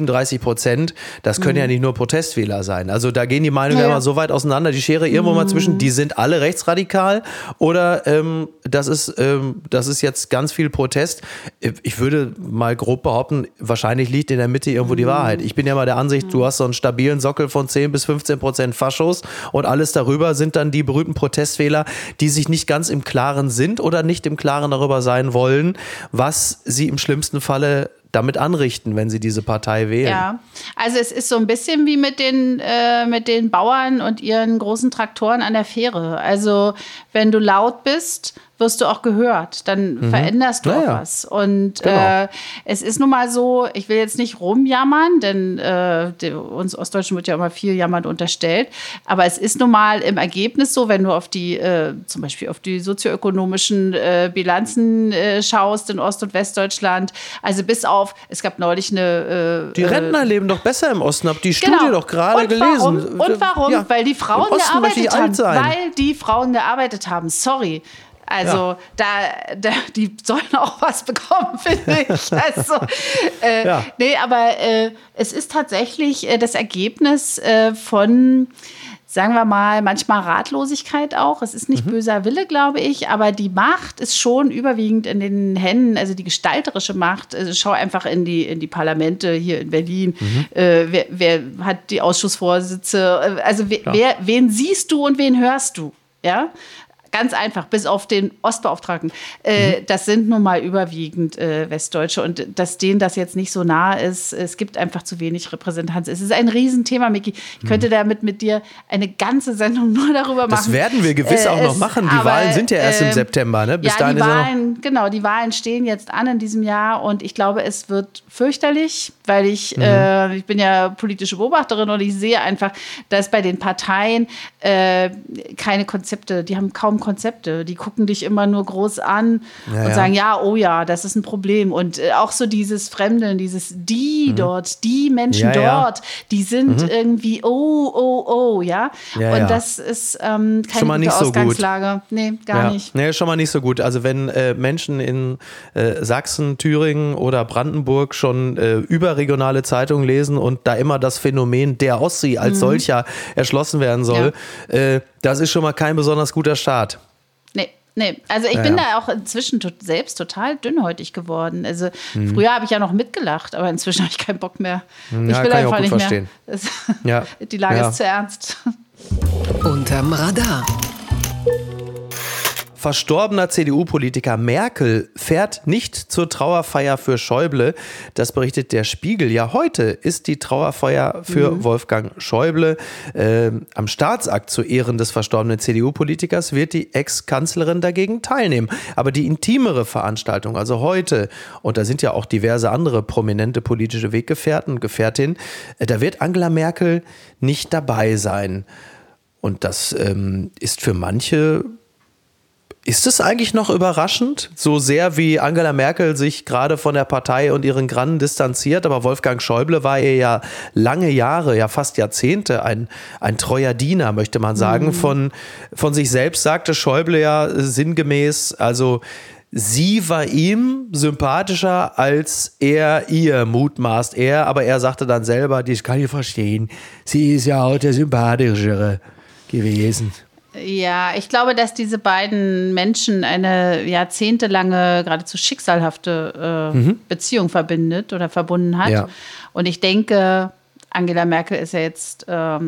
37%, das können ja nicht nur Protestwähler sein. Also da gehen die Meinungen immer so weit auseinander, die Schere irgendwo mal zwischen, die sind alle rechtsradikal oder das ist jetzt ganz viel Protest. Ich würde mal grob behaupten, wahrscheinlich liegt in der Mitte irgendwo die Wahrheit. Ich bin ja mal der Ansicht, du hast so einen stabilen Sockel von 10-15% Faschos und alles darüber sind dann die berühmten Protestwähler, die sich nicht ganz im Klaren sind oder nicht im Klaren darüber sein wollen, was sie im schlimmsten Falle damit anrichten, wenn sie diese Partei wählen. Ja, also es ist so ein bisschen wie mit den Bauern und ihren großen Traktoren an der Fähre. Also wenn du laut bist, wirst du auch gehört. Dann veränderst du auch was. Und es ist nun mal so, ich will jetzt nicht rumjammern, denn uns Ostdeutschen wird ja immer viel jammern unterstellt. Aber es ist nun mal im Ergebnis so, wenn du auf die, zum Beispiel auf die sozioökonomischen Bilanzen schaust in Ost- und Westdeutschland. Also bis auf, es gab neulich eine... die Rentner leben doch besser im Osten, hab die Studie doch gerade gelesen. Warum? Ja, weil die Frauen gearbeitet haben. Sein. Weil die Frauen gearbeitet haben. Sorry. Also die sollen auch was bekommen, finde ich. Also, nee, aber es ist tatsächlich das Ergebnis von, sagen wir mal, manchmal Ratlosigkeit auch. Es ist nicht böser Wille, glaube ich, aber die Macht ist schon überwiegend in den Händen, also die gestalterische Macht. Also schau einfach in die Parlamente hier in Berlin. Wer hat die Ausschussvorsitze? Also wen siehst du und wen hörst du? Ja. Ganz einfach, bis auf den Ostbeauftragten. Das sind nun mal überwiegend Westdeutsche. Und dass denen das jetzt nicht so nah ist, es gibt einfach zu wenig Repräsentanz. Es ist ein Riesenthema, Miki. Ich könnte damit mit dir eine ganze Sendung nur darüber machen. Das werden wir gewiss auch noch machen. Die Wahlen sind ja erst im September. Ne? Bis dahin die Wahlen stehen jetzt an in diesem Jahr. Und ich glaube, es wird fürchterlich, weil ich bin ja politische Beobachterin und ich sehe einfach, dass bei den Parteien keine Konzepte, die haben kaum Konzepte. Die gucken dich immer nur groß an und sagen, das ist ein Problem. Und auch so dieses Fremdeln, dieses dort, die Menschen dort, die sind irgendwie, ja. Und das ist keine gute Ausgangslage. So nee, gar nicht. Nee, schon mal nicht so gut. Also wenn Menschen in Sachsen, Thüringen oder Brandenburg schon überregionale Zeitungen lesen und da immer das Phänomen der Ossi als solcher erschlossen werden soll, das ist schon mal kein besonders guter Start. Nee, also ich bin da auch inzwischen selbst total dünnhäutig geworden. Also früher habe ich ja noch mitgelacht, aber inzwischen habe ich keinen Bock mehr. Ich will einfach nicht verstehen. mehr. Die Lage ist zu ernst. Unterm Radar. Verstorbener CDU-Politiker Merkel fährt nicht zur Trauerfeier für Schäuble. Das berichtet der Spiegel. Ja, heute ist die Trauerfeier für Wolfgang Schäuble. Am Staatsakt zu Ehren des verstorbenen CDU-Politikers wird die Ex-Kanzlerin dagegen teilnehmen. Aber die intimere Veranstaltung, also heute, und da sind ja auch diverse andere prominente politische Weggefährten und Gefährtinnen, da wird Angela Merkel nicht dabei sein. Und das ist für manche... Ist es eigentlich noch überraschend, so sehr wie Angela Merkel sich gerade von der Partei und ihren Grannen distanziert, aber Wolfgang Schäuble war ihr ja lange Jahre, ja fast Jahrzehnte ein treuer Diener, möchte man sagen. Von sich selbst sagte Schäuble ja sinngemäß, also sie war ihm sympathischer als er ihr, mutmaßt er, aber er sagte dann selber, das kann ich verstehen, sie ist ja auch der Sympathischere gewesen. Ja, ich glaube, dass diese beiden Menschen eine jahrzehntelange, geradezu schicksalhafte Beziehung verbindet oder verbunden hat. Ja. Und ich denke, Angela Merkel ist ja jetzt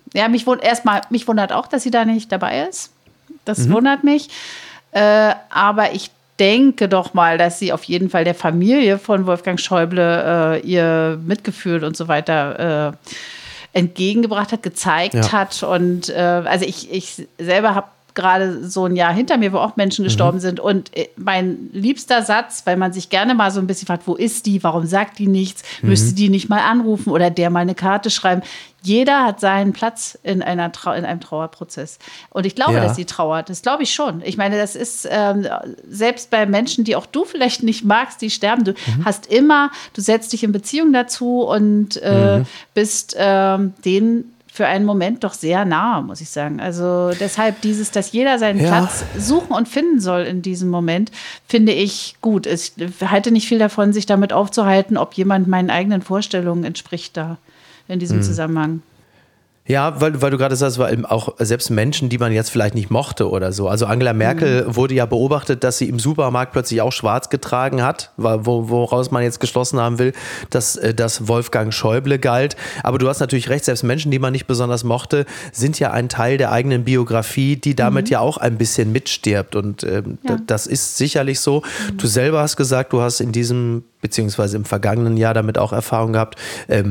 Ja, mich wundert auch, dass sie da nicht dabei ist. Das wundert mich. Aber ich denke doch mal, dass sie auf jeden Fall der Familie von Wolfgang Schäuble ihr Mitgefühl und so weiter entgegengebracht hat, gezeigt hat. Und also ich selber habe gerade so ein Jahr hinter mir, wo auch Menschen gestorben sind. Und mein liebster Satz, weil man sich gerne mal so ein bisschen fragt, wo ist die, warum sagt die nichts, müsste die nicht mal anrufen oder der mal eine Karte schreiben. Jeder hat seinen Platz in einem Trauerprozess. Und ich glaube, dass sie trauert. Das glaube ich schon. Ich meine, das ist selbst bei Menschen, die auch du vielleicht nicht magst, die sterben. Du du setzt dich in Beziehung dazu und bist denen für einen Moment doch sehr nah, muss ich sagen. Also deshalb dass jeder seinen Platz suchen und finden soll in diesem Moment, finde ich gut. Ich halte nicht viel davon, sich damit aufzuhalten, ob jemand meinen eigenen Vorstellungen entspricht da in diesem Zusammenhang. Ja, weil du gerade sagst, weil auch selbst Menschen, die man jetzt vielleicht nicht mochte oder so. Also Angela Merkel wurde ja beobachtet, dass sie im Supermarkt plötzlich auch schwarz getragen hat, woraus man jetzt geschlossen haben will, dass das Wolfgang Schäuble galt. Aber du hast natürlich recht, selbst Menschen, die man nicht besonders mochte, sind ja ein Teil der eigenen Biografie, die damit ja auch ein bisschen mitstirbt. Und das ist sicherlich so. Du selber hast gesagt, du hast in diesem, beziehungsweise im vergangenen Jahr damit auch Erfahrung gehabt,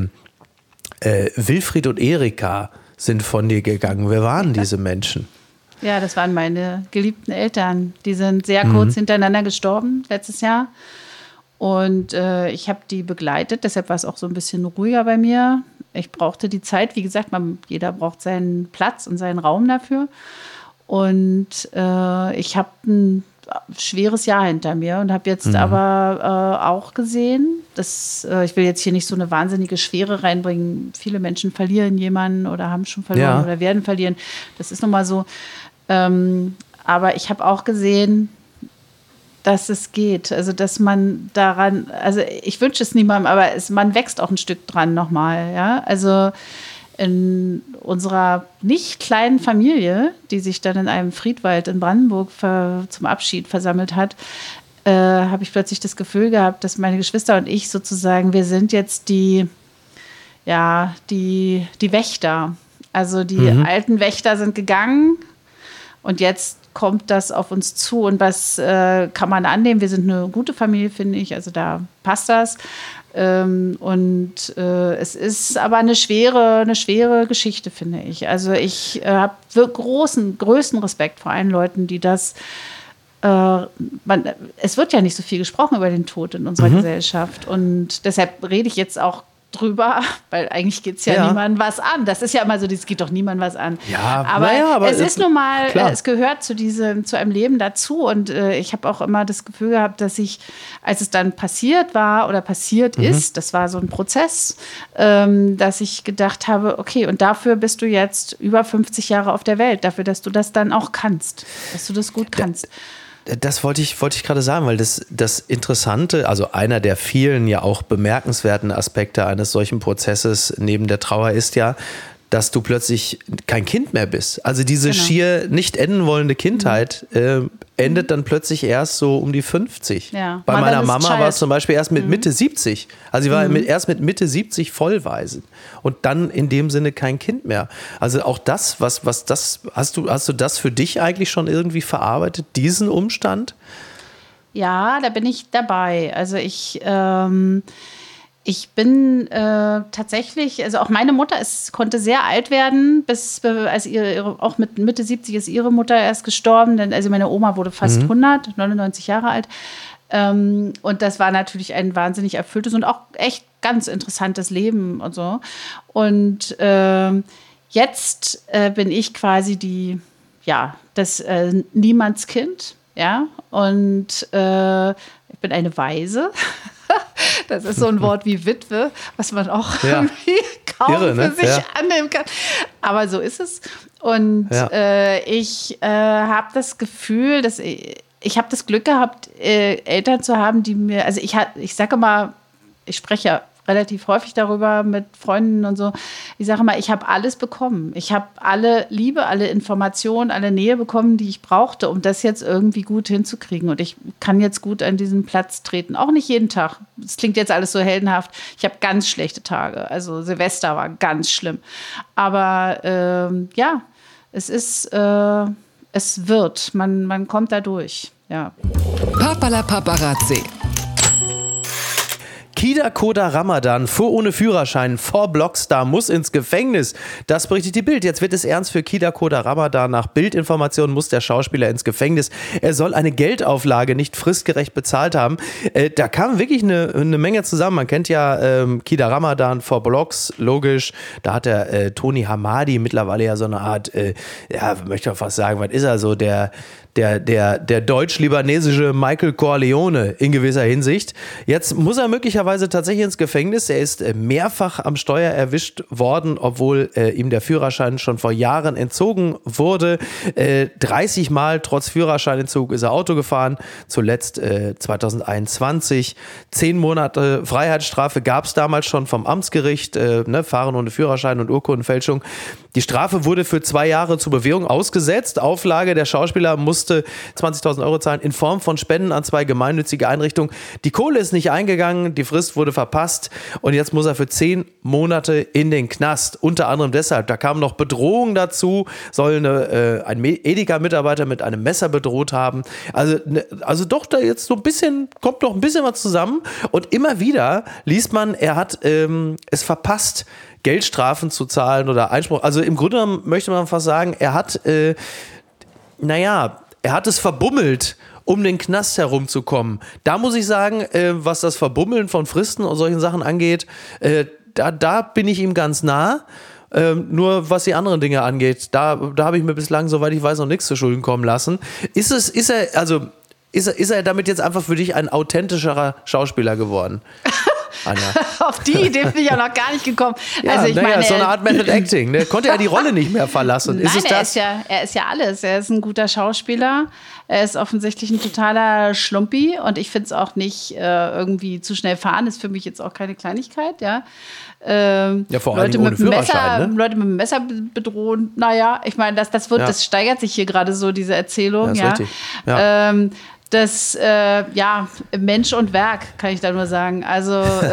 Wilfried und Erika sind von dir gegangen. Wer waren diese Menschen? Ja, das waren meine geliebten Eltern. Die sind sehr kurz hintereinander gestorben letztes Jahr. Und ich habe die begleitet. Deshalb war es auch so ein bisschen ruhiger bei mir. Ich brauchte die Zeit. Wie gesagt, jeder braucht seinen Platz und seinen Raum dafür. Und ich habe ein schweres Jahr hinter mir und habe jetzt aber auch gesehen, dass ich will jetzt hier nicht so eine wahnsinnige Schwere reinbringen. Viele Menschen verlieren jemanden oder haben schon verloren oder werden verlieren. Das ist nun mal so. Aber ich habe auch gesehen, dass es geht. Also, dass man daran, also ich wünsche es niemandem, aber man wächst auch ein Stück dran nochmal. Ja? Also in unserer nicht kleinen Familie, die sich dann in einem Friedwald in Brandenburg zum Abschied versammelt hat, habe ich plötzlich das Gefühl gehabt, dass meine Geschwister und ich sozusagen, wir sind jetzt die Wächter. Also die alten Wächter sind gegangen und jetzt kommt das auf uns zu. Und was kann man annehmen? Wir sind eine gute Familie, finde ich. Also da passt das. Es ist aber eine schwere Geschichte, finde ich. Also ich habe größten Respekt vor allen Leuten, die das es wird ja nicht so viel gesprochen über den Tod in unserer Gesellschaft. Und deshalb rede ich jetzt auch drüber, weil eigentlich geht es ja niemandem was an. Das ist ja immer so, es geht doch niemandem was an. Ja, aber es ist nun mal, es gehört zu einem Leben dazu. Und ich habe auch immer das Gefühl gehabt, dass als es dann passiert war oder passiert ist, das war so ein Prozess, dass ich gedacht habe, okay, und dafür bist du jetzt über 50 Jahre auf der Welt, dafür, dass du das dann auch kannst, dass du das gut kannst. Das wollte ich gerade sagen, weil das Interessante, also einer der vielen ja auch bemerkenswerten Aspekte eines solchen Prozesses neben der Trauer ist ja, dass du plötzlich kein Kind mehr bist. Also diese schier nicht enden wollende Kindheit endet dann plötzlich erst so um die 50. Ja. Bei meiner Mama war es zum Beispiel erst mit Mitte 70. Also sie war erst mit Mitte 70 vollweise und dann in dem Sinne kein Kind mehr. Also auch das, hast du das für dich eigentlich schon irgendwie verarbeitet, diesen Umstand? Ja, da bin ich dabei. Also ich bin tatsächlich, also auch meine Mutter konnte sehr alt werden, auch mit Mitte 70 ist ihre Mutter erst gestorben, denn also meine Oma wurde fast 99 Jahre alt. Und das war natürlich ein wahnsinnig erfülltes und auch echt ganz interessantes Leben und so. Und jetzt bin ich quasi das Niemandskind, ja, und ich bin eine Waise. Das ist so ein Wort wie Witwe, was man auch irgendwie kaum für sich annehmen kann. Aber so ist es. Und ich habe das Gefühl, dass ich habe das Glück gehabt, Eltern zu haben, die mir, also ich sage mal, ich spreche ja relativ häufig darüber mit Freunden und so. Ich sage mal, ich habe alles bekommen. Ich habe alle Liebe, alle Informationen, alle Nähe bekommen, die ich brauchte, um das jetzt irgendwie gut hinzukriegen. Und ich kann jetzt gut an diesen Platz treten. Auch nicht jeden Tag. Das klingt jetzt alles so heldenhaft. Ich habe ganz schlechte Tage. Also Silvester war ganz schlimm. Aber ja, es ist, es wird. Man kommt da durch. Ja. Papala Paparazzi. Kida Koda Ramadan fuhr ohne Führerschein vor Blockstar, muss ins Gefängnis. Das berichtet die Bild. Jetzt wird es ernst für Kida Koda Ramadan. Nach Bildinformationen muss der Schauspieler ins Gefängnis. Er soll eine Geldauflage nicht fristgerecht bezahlt haben. Da kam wirklich eine Menge zusammen. Man kennt ja Kida Ramadan vor Blocks, logisch. Da hat der Tony Hamadi mittlerweile ja so eine Art, möchte ich fast sagen, was ist er so, der deutsch-libanesische Michael Corleone in gewisser Hinsicht. Jetzt muss er möglicherweise tatsächlich ins Gefängnis. Er ist mehrfach am Steuer erwischt worden, obwohl ihm der Führerschein schon vor Jahren entzogen wurde. 30 Mal trotz Führerscheinentzug ist er Auto gefahren. Zuletzt 2021. 10 Monate Freiheitsstrafe gab es damals schon vom Amtsgericht. Fahren ohne Führerschein und Urkundenfälschung. Die Strafe wurde für 2 Jahre zur Bewährung ausgesetzt. Auflage: der Schauspieler musste 20.000 Euro zahlen in Form von Spenden an 2 gemeinnützige Einrichtungen. Die Kohle ist nicht eingegangen, die Frist wurde verpasst und jetzt muss er für 10 Monate in den Knast. Unter anderem deshalb. Da kamen noch Bedrohungen dazu, soll ein Edeka-Mitarbeiter mit einem Messer bedroht haben. Also doch, da jetzt so ein bisschen, kommt doch ein bisschen was zusammen. Und immer wieder liest man, er hat es verpasst, Geldstrafen zu zahlen oder Einspruch. Also im Grunde genommen möchte man fast sagen, er hat es verbummelt, um den Knast herumzukommen. Da muss ich sagen, was das Verbummeln von Fristen und solchen Sachen angeht, da bin ich ihm ganz nah. Nur was die anderen Dinge angeht, da habe ich mir bislang, soweit ich weiß, noch nichts zu Schulden kommen lassen. Ist er damit jetzt einfach für dich ein authentischerer Schauspieler geworden? Anja. Auf die Idee bin ich auch noch gar nicht gekommen. Ja, also ich meine, so eine Art Method Acting. Ne? Konnte er die Rolle nicht mehr verlassen? Nein, er ist ja alles. Er ist ein guter Schauspieler. Er ist offensichtlich ein totaler Schlumpi. Und ich finde es auch nicht irgendwie zu schnell fahren. Ist für mich jetzt auch keine Kleinigkeit. Ja, vor allem ohne Führerschein. Leute mit dem Messer bedrohen. Naja, ich meine, das steigert sich hier gerade so, diese Erzählung. Ja, ist richtig. Ja. Mensch und Werk, kann ich da nur sagen. Also,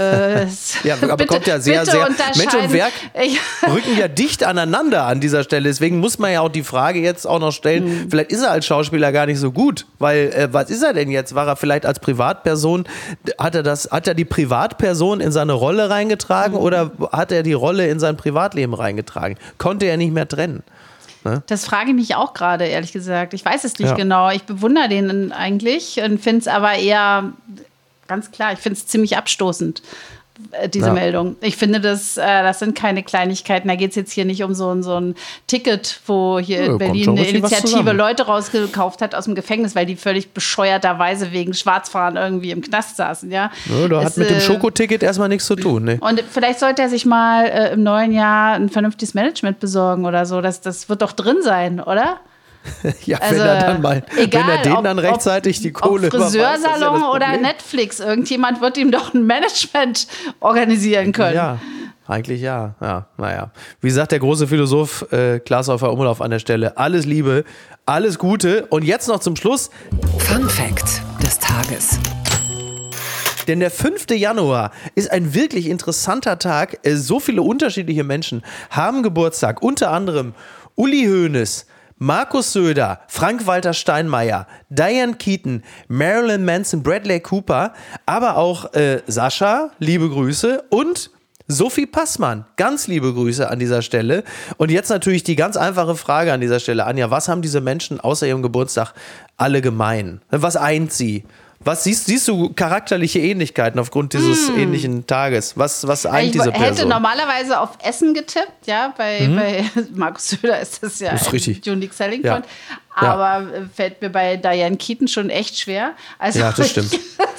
aber kommt ja sehr Mensch und Werk rücken ja dicht aneinander an dieser Stelle. Deswegen muss man ja auch die Frage jetzt auch noch stellen, vielleicht ist er als Schauspieler gar nicht so gut, weil was ist er denn jetzt? War er vielleicht als Privatperson, hat er die Privatperson in seine Rolle reingetragen oder hat er die Rolle in sein Privatleben reingetragen? Konnte er nicht mehr trennen? Das frage ich mich auch gerade, ehrlich gesagt. Ich weiß es nicht genau. Ich bewundere den eigentlich und finde es aber eher, ganz klar, ich finde es ziemlich abstoßend, diese Meldung. Ich finde, das sind keine Kleinigkeiten. Da geht es jetzt hier nicht um so ein Ticket, wo hier in Berlin eine Initiative Leute rausgekauft hat aus dem Gefängnis, weil die völlig bescheuerterweise wegen Schwarzfahren irgendwie im Knast saßen. Ja, hat mit dem Schokoticket erstmal nichts zu tun. Ne? Und vielleicht sollte er sich mal im neuen Jahr ein vernünftiges Management besorgen oder so. Das wird doch drin sein, oder? Ja, wenn er denen dann rechtzeitig die Kohle überweist. Friseursalon oder Netflix, irgendjemand wird ihm doch ein Management organisieren können. Ja, eigentlich ja. Naja. Wie sagt der große Philosoph Klaas Häufer-Umlauf an der Stelle, alles Liebe, alles Gute und jetzt noch zum Schluss Fun Fact des Tages. Denn der 5. Januar ist ein wirklich interessanter Tag. So viele unterschiedliche Menschen haben Geburtstag, unter anderem Uli Hoeneß, Markus Söder, Frank-Walter Steinmeier, Diane Keaton, Marilyn Manson, Bradley Cooper, aber auch Sascha, liebe Grüße, und Sophie Passmann, ganz liebe Grüße an dieser Stelle. Und jetzt natürlich die ganz einfache Frage an dieser Stelle, Anja, was haben diese Menschen außer ihrem Geburtstag alle gemein? Was eint sie? Was siehst du charakterliche Ähnlichkeiten aufgrund dieses ähnlichen Tages? Was eint diese Person? Ich hätte normalerweise auf Essen getippt, ja, bei Markus Söder ist das ja ein unique selling point. Aber fällt mir bei Diane Keaton schon echt schwer. Also ja, das stimmt.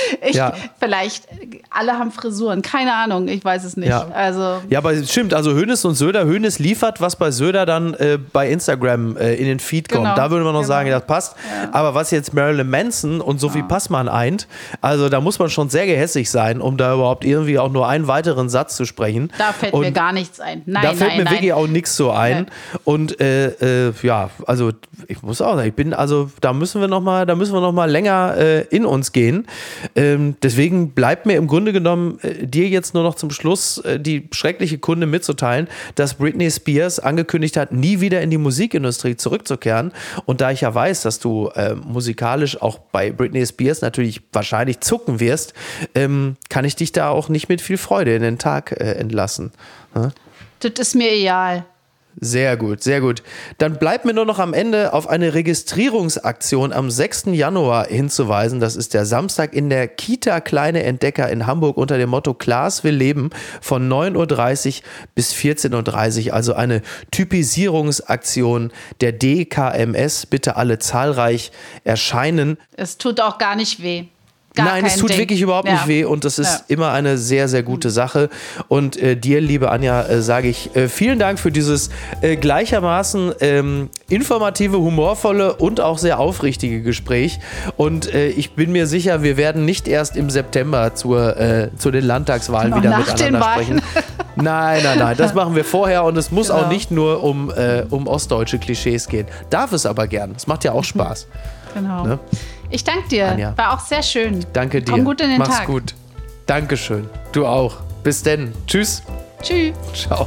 Vielleicht, alle haben Frisuren, keine Ahnung, ich weiß es nicht. Ja, aber es stimmt, also Hoeneß und Söder, Hoeneß liefert, was bei Söder dann bei Instagram in den Feed kommt. Da würde man noch sagen, das passt. Ja. Aber was jetzt Marilyn Manson und Sophie Passmann eint, also da muss man schon sehr gehässig sein, um da überhaupt irgendwie auch nur einen weiteren Satz zu sprechen. Da fällt mir gar nichts ein. Da fällt mir wirklich auch nichts so ein. Nein. Und also ich muss auch sagen, da müssen wir noch mal länger in uns gehen. Deswegen bleibt mir im Grunde genommen dir jetzt nur noch zum Schluss die schreckliche Kunde mitzuteilen, dass Britney Spears angekündigt hat, nie wieder in die Musikindustrie zurückzukehren. Und da ich ja weiß, dass du musikalisch auch bei Britney Spears natürlich wahrscheinlich zucken wirst, kann ich dich da auch nicht mit viel Freude in den Tag entlassen. Das ist mir egal. Sehr gut, sehr gut. Dann bleibt mir nur noch am Ende auf eine Registrierungsaktion am 6. Januar hinzuweisen. Das ist der Samstag in der Kita Kleine Entdecker in Hamburg unter dem Motto Klaas will leben von 9.30 Uhr bis 14.30 Uhr. Also eine Typisierungsaktion der DKMS. Bitte alle zahlreich erscheinen. Es tut auch gar nicht weh. Nein, es tut wirklich überhaupt nicht weh und das ist immer eine sehr, sehr gute Sache. Und dir, liebe Anja, sage ich vielen Dank für dieses gleichermaßen informative, humorvolle und auch sehr aufrichtige Gespräch. Und ich bin mir sicher, wir werden nicht erst im September zu den Landtagswahlen wieder miteinander sprechen. Nein, das machen wir vorher und es muss auch nicht nur um ostdeutsche Klischees gehen. Darf es aber gern, es macht ja auch Spaß. Genau. Ne? Ich danke dir. Anja. War auch sehr schön. Danke dir. Komm gut in den Tag. Mach's gut. Dankeschön. Du auch. Bis denn. Tschüss. Tschüss. Ciao.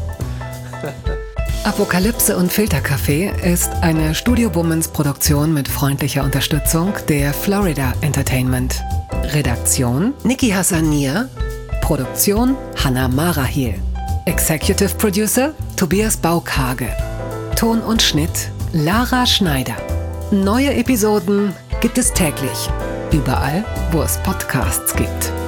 Apokalypse und Filterkaffee ist eine Studio Bummens Produktion mit freundlicher Unterstützung der Florida Entertainment. Redaktion Niki Hassanier. Produktion Hanna Marahiel. Executive Producer Tobias Baukage. Ton und Schnitt Lara Schneider. Neue Episoden gibt es täglich. Überall, wo es Podcasts gibt.